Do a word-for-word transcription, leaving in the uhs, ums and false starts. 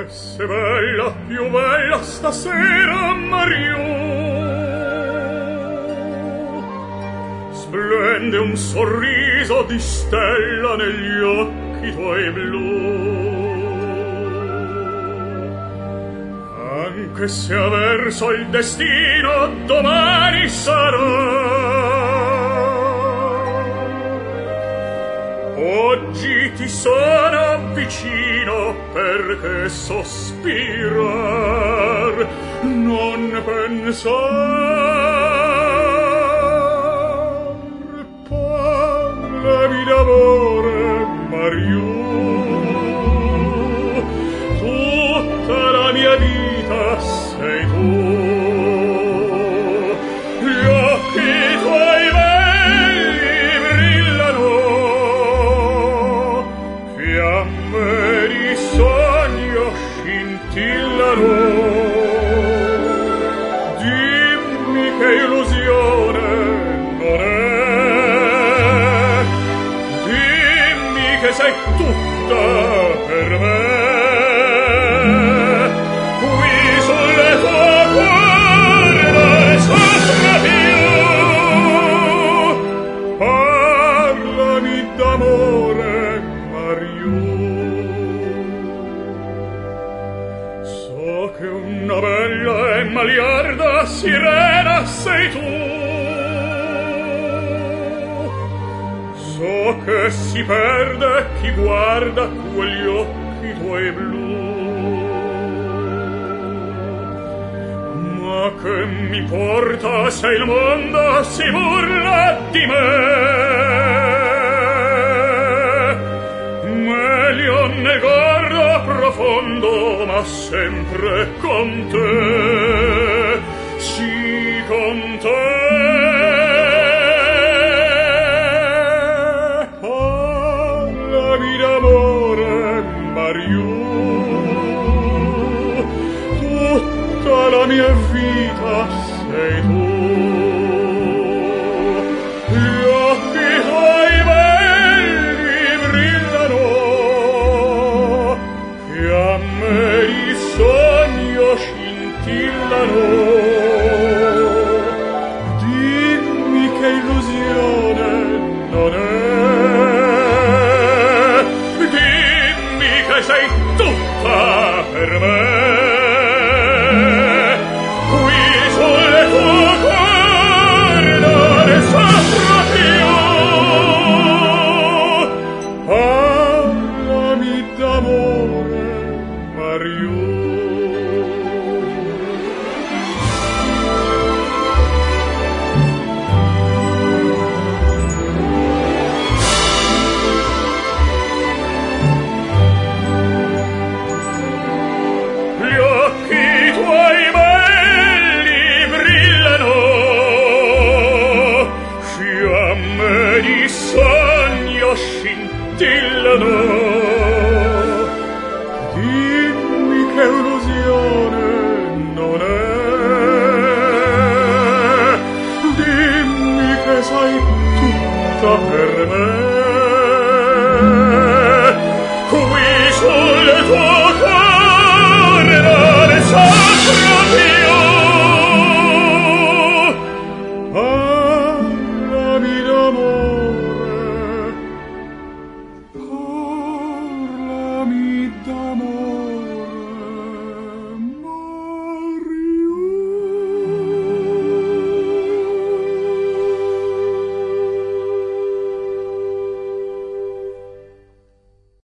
sei bella, più bella stasera, Mario. Splende un sorriso di stella negli occhi tuoi blu. Anche se avverso il destino domani sarà, oggi ti sono vicino perché sospirar, non pensar. Parlami d'amore, Mario, tutta la mia vita sei tu. Gli occhi tuoi belli brillano, fiamme di sogno scintillano. Dimmi che illusione non è, dimmi che sei tutta per me. Qui sulle tue corda sopra più, parlami d'amore, Mario. So che una bella e maliarda sirena sei tu, so che si perde chi guarda quegli occhi tuoi blu. Ma che mi porta se il mondo si burla di me? Meglio nel guardo profondo, ma sempre con te, sì con te. Parlami d'amore, Mario, tutta la mia vita sei tu. Gli occhi tuoi belli brillano, fiamme di sogno scintillano. Dimmi che illusione non è, dimmi che sei tutta per me. Qui sulle tue corda sopra più, parlami d'amore, Mario. Gli occhi tuoi belli brillano, fiamme di sogno scintillano. Dimmi che illusione non è, dimmi che sei tutta per me.